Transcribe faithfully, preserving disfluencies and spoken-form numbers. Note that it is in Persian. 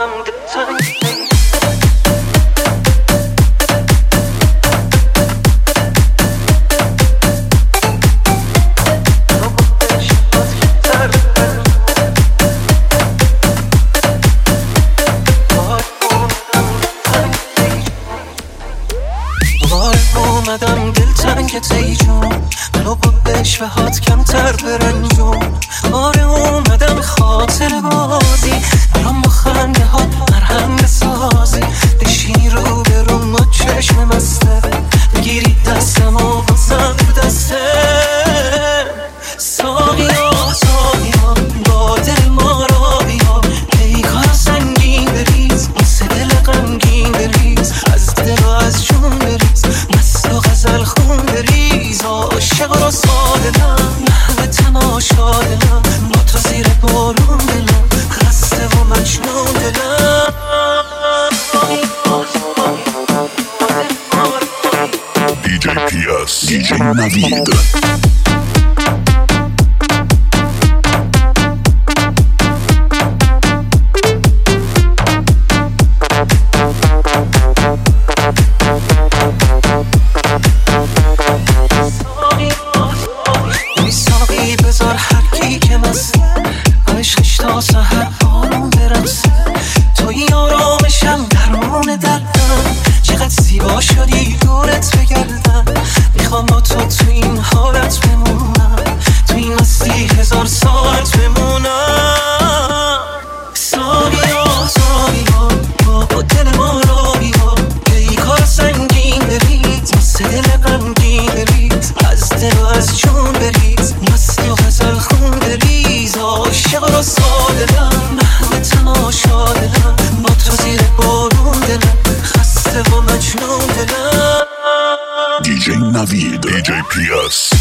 اومدم دلتنگت ای جون، منو با بشوهات کمتر برنجون. آره اومدم خاطر بازی، برام با خنده ها مرهم بسازی. بشینی رو به رو ما چشم مسته، بگیری دستم و بازم دسته. ساقیا ساقیا با دل ما را بیا، پیکار سنگین بریز، واسه دل غمگین بریز، از دل و از جون بریز، مست و غزل خون بریز. عاشق رو ساده دلم، محو تماشا دلم، با تو زیر بارون دلم، خسته و مجنون دلم. دی جی پی اس دی جی نوید. بذار هر کی که مست عشقش تا سحر آروم برسه. توی آرامشم درمان دردم، چقدر زیبا شدی دورت بگردم. میخوام با تو تو این حالت بمونم، تو این مستی هزار ساعت بمونم. ساقیا ساقیا با دل ما را بیا، پیکار سنگین بریز، واسه دل غمگین بریز، از دل و از جون بریز، مست و غزل خون بریز. عاشق رو ساده دلم، محو تماشا دلم، با تو زیر بارون دلم، خسته و مجنون دلم. دی جی نوید دی جی پی اس.